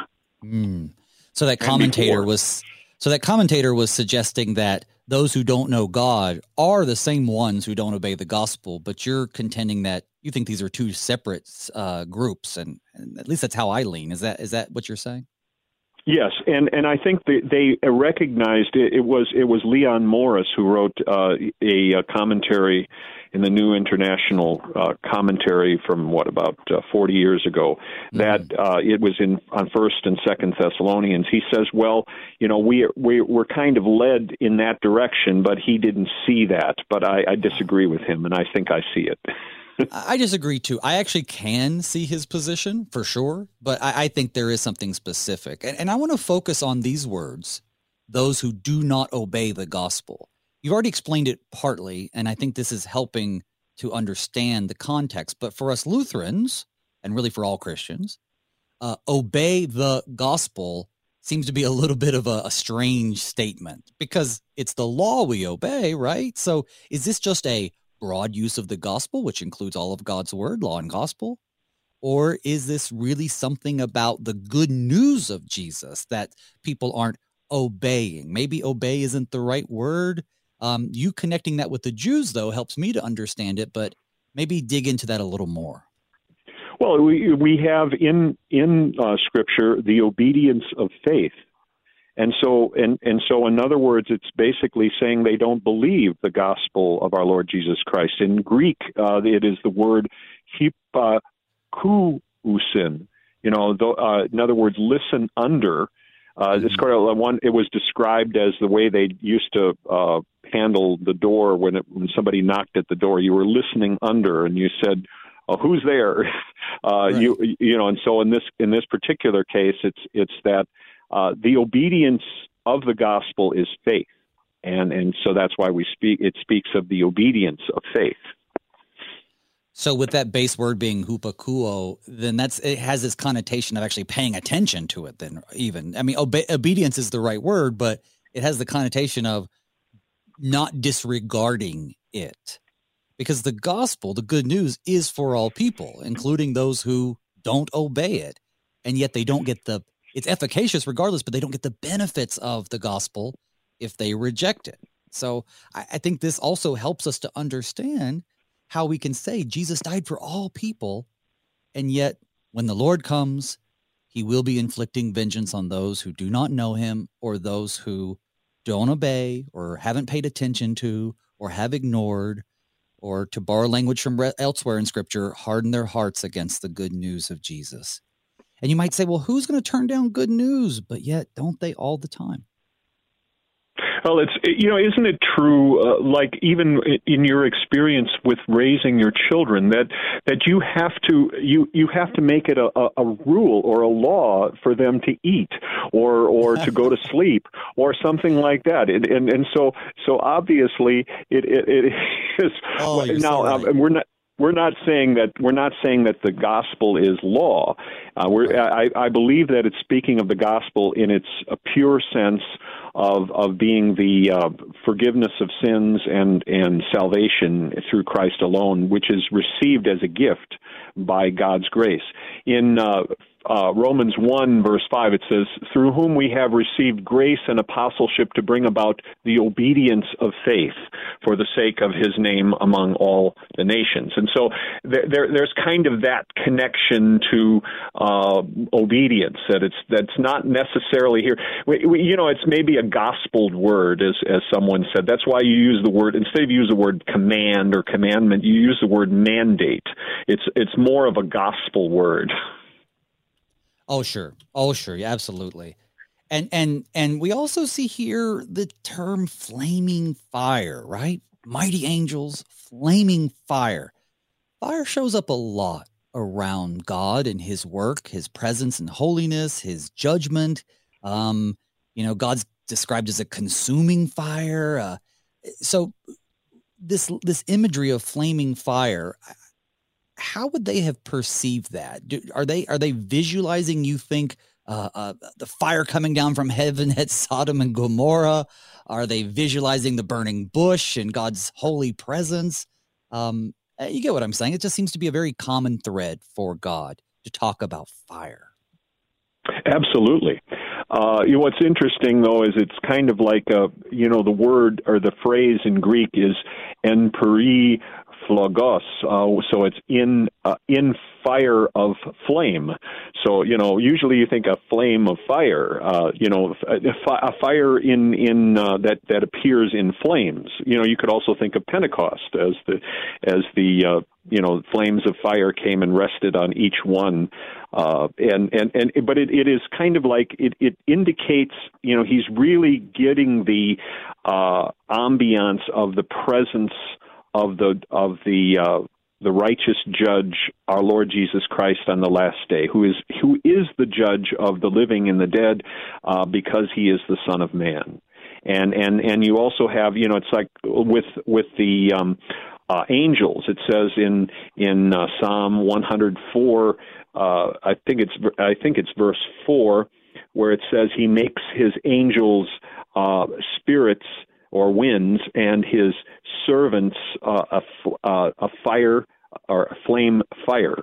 Mm. So that commentator was... So that commentator was suggesting that those who don't know God are the same ones who don't obey the gospel, but you're contending that you think these are two separate uh, groups, and, and at least that's how I lean. Is that is that what you're saying? Yes, and, and I think they, they recognized it, it was it was Leon Morris who wrote uh, a, a commentary in the New International uh, Commentary from what about uh, forty years ago, that uh, it was in on First and Second Thessalonians. He says, well, you know, we we we're kind of led in that direction, but he didn't see that. But I, I disagree with him, and I think I see it. I disagree too. I actually can see his position for sure, but I, I think there is something specific. And, and I want to focus on these words, those who do not obey the gospel. You've already explained it partly, and I think this is helping to understand the context. But for us Lutherans, and really for all Christians, uh, obey the gospel seems to be a little bit of a, a strange statement because it's the law we obey, right? So is this just a broad use of the gospel, which includes all of God's word, law and gospel? Or is this really something about the good news of Jesus that people aren't obeying? Maybe obey isn't the right word. Um, you connecting that with the Jews, though, helps me to understand it, but maybe dig into that a little more. Well, we, we have in, in uh, Scripture the obedience of faith. And so, and, and so, in other words, it's basically saying they don't believe the gospel of our Lord Jesus Christ. In Greek, uh, it is the word hypakousin. You know, the, uh, in other words, listen under. Uh, it's kind of one. It was described as the way they used to uh, handle the door when it, when somebody knocked at the door. You were listening under, and you said, oh, "Who's there?" uh, right. You you know, and so in this in this particular case, it's it's that. Uh, the obedience of the gospel is faith, and and so that's why we speak. It speaks of the obedience of faith. So, with that base word being hupakuo, then that's it has this connotation of actually paying attention to it. Then, even I mean, obe- obedience is the right word, but it has the connotation of not disregarding it, because the gospel, the good news, is for all people, including those who don't obey it, and yet they don't get the. It's efficacious regardless, but they don't get the benefits of the gospel if they reject it. So I, I think this also helps us to understand how we can say Jesus died for all people, and yet when the Lord comes, he will be inflicting vengeance on those who do not know him or those who don't obey or haven't paid attention to or have ignored, or to borrow language from elsewhere in Scripture, harden their hearts against the good news of Jesus. And you might say, well, who's going to turn down good news? But yet, don't they all the time? Well, it's, you know, isn't it true, uh, like even in your experience with raising your children, that that you have to you, you have to make it a, a, a rule or a law for them to eat or or to go to sleep or something like that, and and, and so so obviously it it, it is oh, now so right. um, we're not. We're not saying that we're not saying that the gospel is law. Uh, we're, I, I believe that it's speaking of the gospel in its a pure sense of of being the uh, forgiveness of sins and and salvation through Christ alone, which is received as a gift by God's grace. In uh, uh, Romans one, verse five, it says, through whom we have received grace and apostleship to bring about the obedience of faith for the sake of his name among all the nations. And so there, there there's kind of that connection to uh, obedience, that it's that's not necessarily here. We, we, you know, it's maybe a gospeled word, as as someone said. That's why you use the word, instead of use the word command or commandment, you use the word mandate. It's it's more of a gospel word. Oh, sure. Oh, sure. Yeah, absolutely. And and and we also see here the term flaming fire, right? Mighty angels, flaming fire. Fire shows up a lot around God and his work, his presence and holiness, his judgment. Um, you know, God's described as a consuming fire. Uh, so this this imagery of flaming fire, how would they have perceived that? Do, are they are they visualizing, you think, uh, uh, the fire coming down from heaven at Sodom and Gomorrah? Are they visualizing the burning bush and God's holy presence? Um, you get what I'm saying? It just seems to be a very common thread for God to talk about fire. Absolutely. Uh, you know, what's interesting, though, is it's kind of like, a, you know, the word or the phrase in Greek is en peri flogos, uh, so it's in uh, in fire of flame. So, you know, usually you think a flame of fire, uh, you know, a, a fire in in uh, that that appears in flames. You know, you could also think of Pentecost as the as the uh, you know, flames of fire came and rested on each one, uh, and and and but it, it is kind of like it, it indicates, you know, he's really getting the uh, ambiance of the presence of the of the uh, the righteous judge, our Lord Jesus Christ, on the last day, who is who is the judge of the living and the dead, uh, because he is the Son of Man. And and and you also have, you know, it's like with with the um, uh, angels. It says in in uh, Psalm one hundred four, uh, I think it's I think it's verse four, where it says he makes his angels uh, spirits or winds, and his servants uh, a, uh, a fire or a flame fire.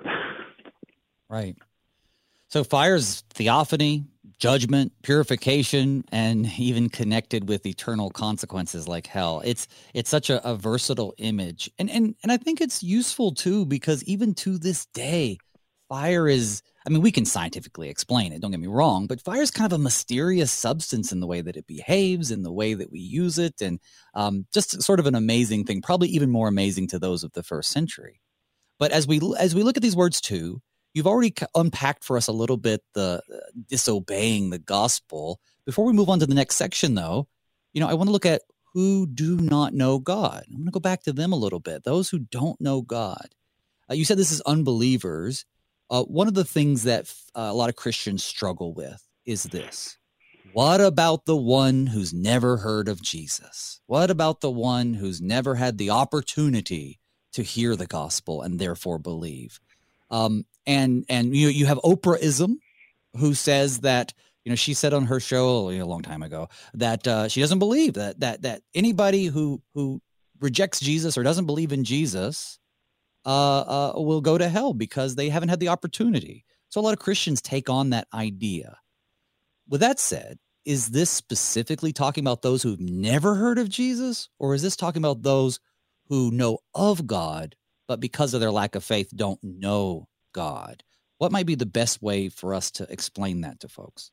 Right. So fire's theophany, judgment, purification, and even connected with eternal consequences like hell. It's it's such a, a versatile image. And, and and I think it's useful too, because even to this day, fire is, I mean, we can scientifically explain it, don't get me wrong, but fire is kind of a mysterious substance in the way that it behaves, in the way that we use it, and um, just sort of an amazing thing, probably even more amazing to those of the first century. But as we as we look at these words too, you've already unpacked for us a little bit the uh, disobeying the gospel. Before we move on to the next section, though, you know, I want to look at who do not know God. I'm going to go back to them a little bit. Those who don't know God. Uh, you said this is unbelievers. Uh, one of the things that uh, a lot of Christians struggle with is this. What about the one who's never heard of Jesus? What about the one who's never had the opportunity to hear the gospel and therefore believe? Um, and and you you have Oprah-ism, who says that, you know, she said on her show a long time ago that uh, she doesn't believe that that that anybody who who rejects Jesus or doesn't believe in Jesus uh, uh, will go to hell because they haven't had the opportunity. So a lot of Christians take on that idea. With that said, is this specifically talking about those who've never heard of Jesus, or is this talking about those who know of God, but because of their lack of faith don't know God? What might be the best way for us to explain that to folks?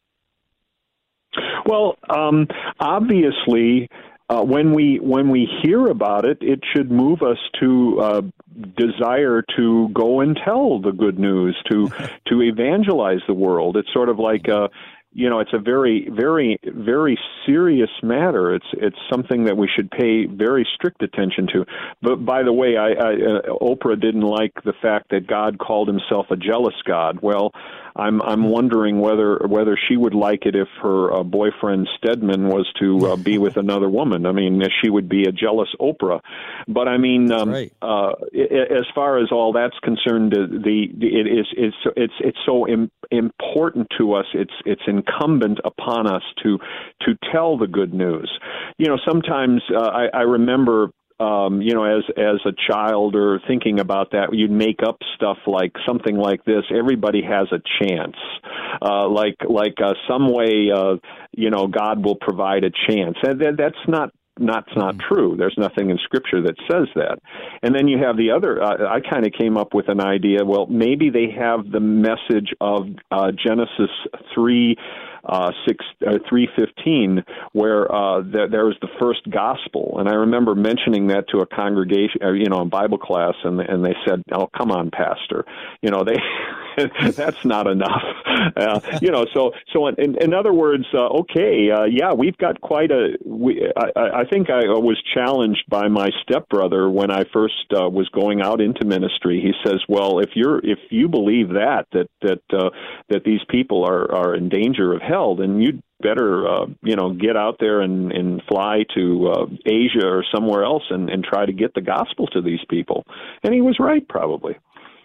Well, um, obviously, uh, when we when we hear about it, it should move us to uh, desire to go and tell the good news, to to evangelize the world. It's sort of like a, you know, it's a very, very, very serious matter. It's it's something that we should pay very strict attention to. But by the way, I, I, uh, Oprah didn't like the fact that God called himself a jealous God. Well, I'm I'm wondering whether whether she would like it if her uh, boyfriend Stedman was to uh, be with another woman. I mean, she would be a jealous Oprah. But I mean, um, right. uh, as far as all that's concerned, the, the it is it's it's it's so im- important to us. It's it's incumbent upon us to to tell the good news. You know, sometimes uh, I, I remember um, you know, as as a child or thinking about that, you'd make up stuff like something like this: everybody has a chance, uh, like like uh, some way, uh, you know, God will provide a chance, and that, that's not. That's not true. There's nothing in Scripture that says that. And then you have the other, uh, I kind of came up with an idea, well, maybe they have the message of uh, Genesis three, uh, six, uh, three fifteen, where uh, there, there was the first gospel. And I remember mentioning that to a congregation, uh, you know, a Bible class, and and they said, oh, come on, Pastor. You know, they... that's not enough, uh, you know. So, so in, in other words, uh, okay, uh, yeah, we've got quite a. We, I, I think I was challenged by my stepbrother when I first uh, was going out into ministry. He says, "Well, if you're if you believe that that that uh, that these people are are in danger of hell, then you'd better uh, you know get out there and, and fly to uh, Asia or somewhere else and, and try to get the gospel to these people." And he was right, probably.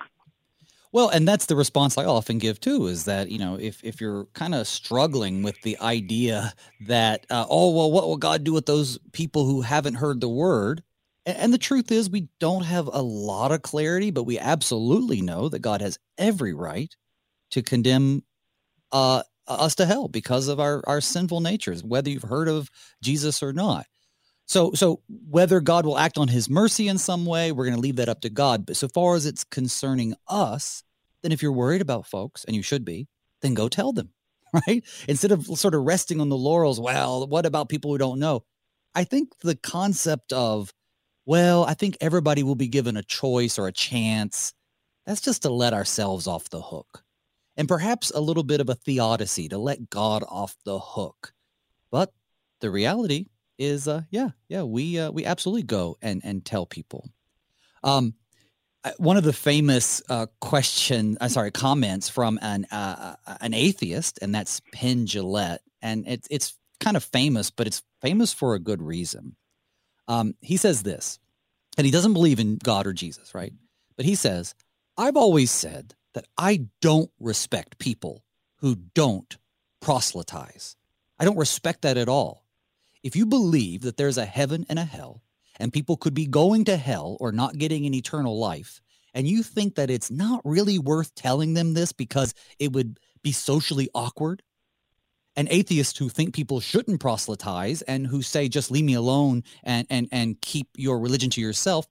Well, and that's the response I often give too, is that, you know, if, if you're kind of struggling with the idea that, uh, oh, well, what will God do with those people who haven't heard the word? And, and the truth is we don't have a lot of clarity, but we absolutely know that God has every right to condemn uh, us to hell because of our, our sinful natures, whether you've heard of Jesus or not. So, so whether God will act on his mercy in some way, we're going to leave that up to God. But so far as it's concerning us, then if you're worried about folks, and you should be, then go tell them, right? Instead of sort of resting on the laurels, well, what about people who don't know? I think the concept of, well, I think everybody will be given a choice or a chance, that's just to let ourselves off the hook. And perhaps a little bit of a theodicy to let God off the hook. But the reality is, uh, yeah, yeah, we uh, we absolutely go and and tell people. Um, one of the famous uh, question, uh, sorry, comments from an uh, an atheist, and that's Penn Jillette, and it's it's kind of famous, but it's famous for a good reason. Um, he says this, and he doesn't believe in God or Jesus, right? But he says, "I've always said that I don't respect people who don't proselytize. I don't respect that at all. If you believe that there's a heaven and a hell, and people could be going to hell or not getting an eternal life, and you think that it's not really worth telling them this because it would be socially awkward, and atheists who think people shouldn't proselytize and who say, just leave me alone and, and, and keep your religion to yourself,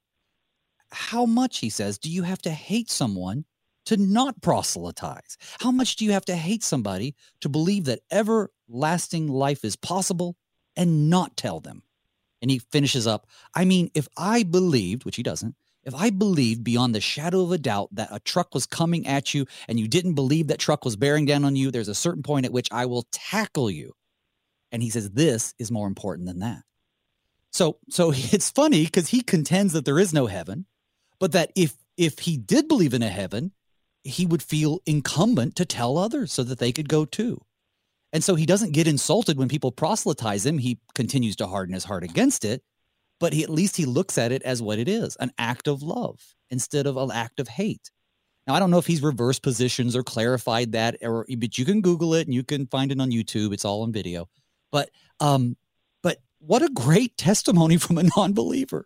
how much," he says, "do you have to hate someone to not proselytize? How much do you have to hate somebody to believe that everlasting life is possible and not tell them?" And he finishes up, "I mean, if I believed," which he doesn't, "if I believed beyond the shadow of a doubt that a truck was coming at you and you didn't believe that truck was bearing down on you, there's a certain point at which I will tackle you." And he says, this is more important than that. So, so it's funny because he contends that there is no heaven, but that if, if he did believe in a heaven, he would feel incumbent to tell others so that they could go too. And so he doesn't get insulted when people proselytize him. He continues to harden his heart against it, but he, at least he looks at it as what it is, an act of love instead of an act of hate. Now, I don't know if he's reversed positions or clarified that, or, but you can Google it and you can find it on YouTube. It's all on video. But, um, but what a great testimony from a non-believer.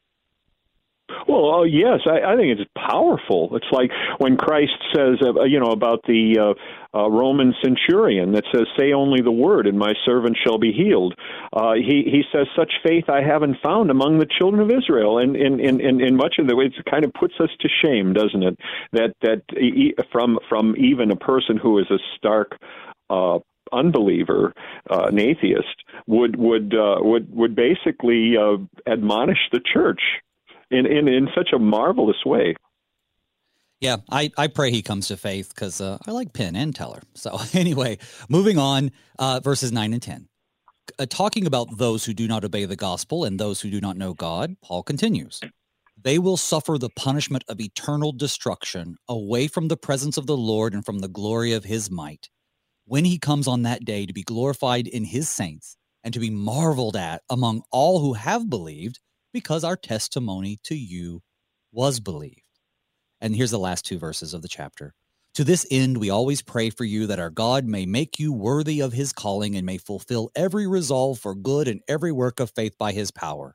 Well, uh, yes, I, I think it's powerful. It's like when Christ says, uh, you know, about the uh, uh, Roman centurion that says, "Say only the word, and my servant shall be healed." Uh, he he says, "Such faith I haven't found among the children of Israel." And in in, in, in much of the way, it kind of puts us to shame, doesn't it? That that e- from from even a person who is a stark Uh, unbeliever, uh, an atheist, would would uh, would would basically uh, admonish the church in, in in such a marvelous way. Yeah, I, I pray he comes to faith because uh, I like Penn and Teller. So anyway, moving on, uh, verses nine and ten. Uh, talking about those who do not obey the gospel and those who do not know God, Paul continues. They will suffer the punishment of eternal destruction away from the presence of the Lord and from the glory of his might, when he comes on that day to be glorified in his saints and to be marveled at among all who have believed, because our testimony to you was believed. And here's the last two verses of the chapter. To this end, we always pray for you that our God may make you worthy of his calling and may fulfill every resolve for good and every work of faith by his power,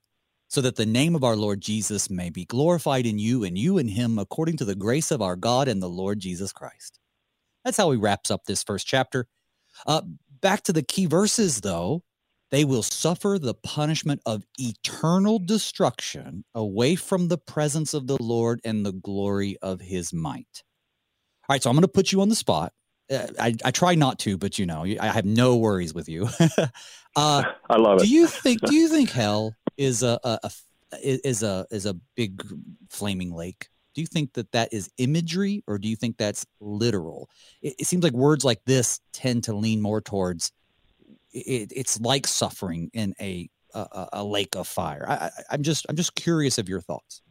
so that the name of our Lord Jesus may be glorified in you and you in him according to the grace of our God and the Lord Jesus Christ. That's how he wraps up this first chapter. Uh, back to the key verses, though. They will suffer the punishment of eternal destruction away from the presence of the Lord and the glory of his might. All right, so I'm going to put you on the spot. Uh, I, I try not to, but you know, I have no worries with you. uh, I love it. Do you think? Do you think hell is a, a, a is a is a big flaming lake? Do you think that that is imagery, or do you think that's literal? It, it seems like words like this tend to lean more towards it, it's like suffering in a a, a lake of fire. I, I, I'm just I'm just curious of your thoughts.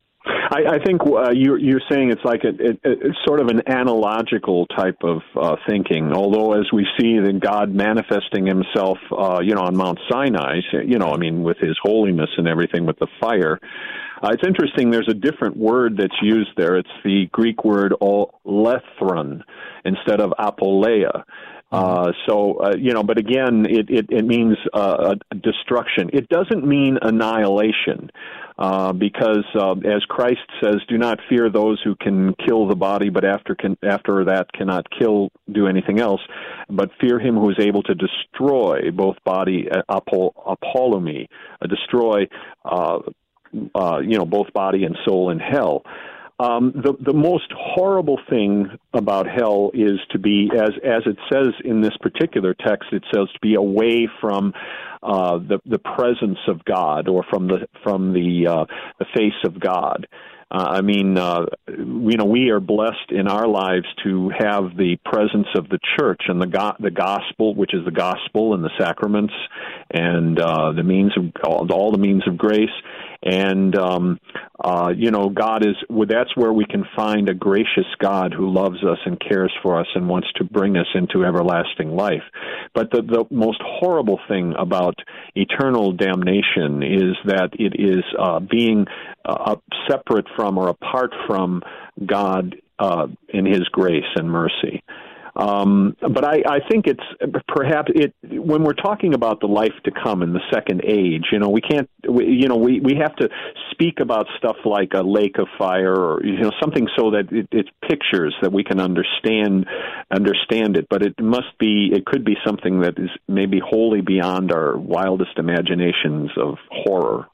I, I think uh, you're, you're saying it's like a, it, it's sort of an analogical type of uh, thinking. Although, as we see that God manifesting Himself, uh, you know, on Mount Sinai, you know, I mean, with His holiness and everything, with the fire. Uh, it's interesting. There's a different word that's used there. It's the Greek word olethron instead of apoleia. Uh, so, uh, you know, but again, it, it, it means uh, destruction. It doesn't mean annihilation, uh, because uh, as Christ says, do not fear those who can kill the body, but after can, after that cannot kill, do anything else, but fear him who is able to destroy both body, uh, apo, apolumi, uh, destroy, uh, uh, you know, both body and soul in hell. Um, the the most horrible thing about hell is to be, as as it says in this particular text, it says to be away from uh, the the presence of God, or from the from the uh, the face of God. Uh, I mean, uh, you know, we are blessed in our lives to have the presence of the church and the go- the gospel, which is the gospel and the sacraments and uh, the means of all, all the means of grace. And, um, uh, you know, God is, well, that's where we can find a gracious God who loves us and cares for us and wants to bring us into everlasting life. But the, the most horrible thing about eternal damnation is that it is uh, being uh, separate from or apart from God uh, in His grace and mercy. Um, but I, I think it's perhaps it when we're talking about the life to come in the second age. You know, we can't. We, you know, we, we have to speak about stuff like a lake of fire, or you know, something so that it, it's pictures that we can understand understand it. But it must be. It could be something that is maybe wholly beyond our wildest imaginations of horror.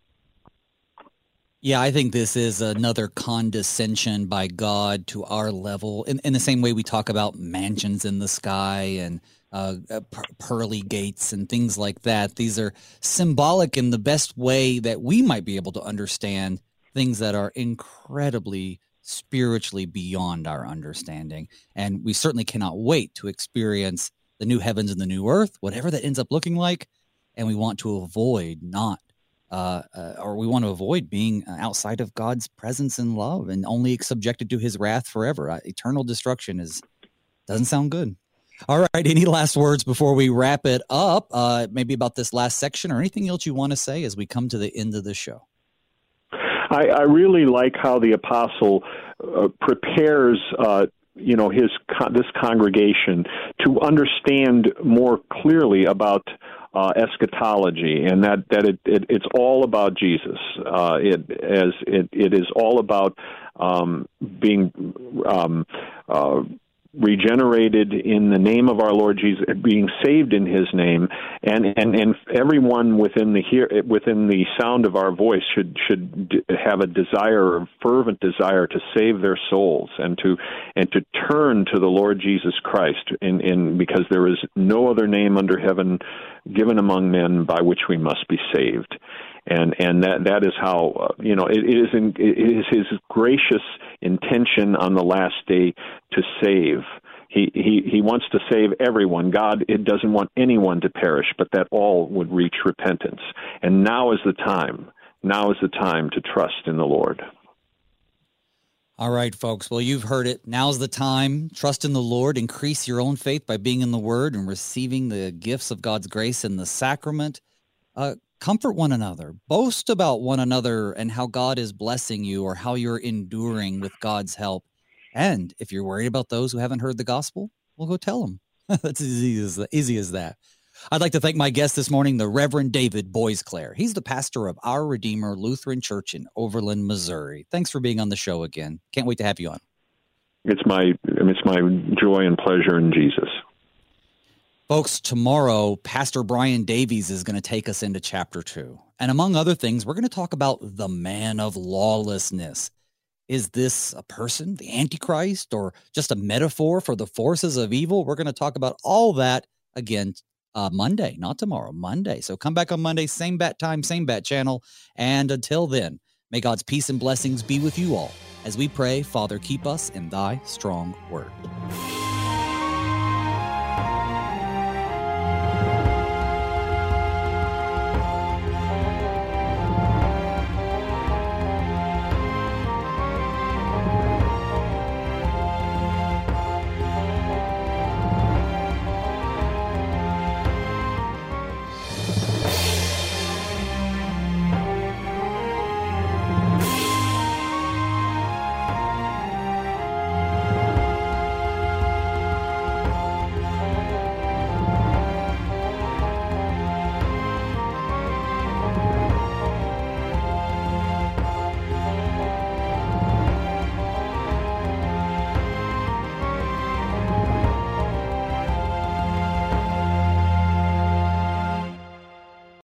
Yeah, I think this is another condescension by God to our level, in, in the same way we talk about mansions in the sky and uh, per- pearly gates and things like that. These are symbolic in the best way that we might be able to understand things that are incredibly spiritually beyond our understanding. And we certainly cannot wait to experience the new heavens and the new earth, whatever that ends up looking like. And we want to avoid not Uh, uh, or we want to avoid being outside of God's presence and love and only subjected to his wrath forever. Uh, eternal destruction is doesn't sound good. All right. Any last words before we wrap it up? Uh, maybe about this last section or anything else you want to say as we come to the end of the show? I, I really like how the apostle uh, prepares uh, you know, his this congregation to understand more clearly about uh, eschatology, and that that it, it it's all about Jesus. Uh, it as it it is all about um, being um, uh, regenerated in the name of our Lord Jesus, being saved in His name, and and, and everyone within the hear, within the sound of our voice should should have a desire, a fervent desire to save their souls and to and to turn to the Lord Jesus Christ, in, in because there is no other name under heaven given among men by which we must be saved. And and that that is how uh, you know it, it is in, it is His gracious intention on the last day to save. He he he wants to save everyone. God it doesn't want anyone to perish, but that all would reach repentance. And now is the time. Now is the time to trust in the Lord. All right, folks. Well, you've heard it. Now's the time. Trust in the Lord. Increase your own faith by being in the Word and receiving the gifts of God's grace in the sacrament. Uh, Comfort one another. Boast about one another and how God is blessing you or how you're enduring with God's help. And if you're worried about those who haven't heard the gospel, well, go tell them. That's as easy as, easy as that. I'd like to thank my guest this morning, the Reverend David Boisclair. He's the pastor of Our Redeemer Lutheran Church in Overland, Missouri. Thanks for being on the show again. Can't wait to have you on. It's my it's my joy and pleasure in Jesus. Folks, tomorrow, Pastor Brian Davies is going to take us into chapter two. And among other things, we're going to talk about the man of lawlessness. Is this a person, the Antichrist, or just a metaphor for the forces of evil? We're going to talk about all that again uh, Monday, not tomorrow, Monday. So come back on Monday, same bat time, same bat channel. And until then, may God's peace and blessings be with you all as we pray, Father, keep us in thy strong word.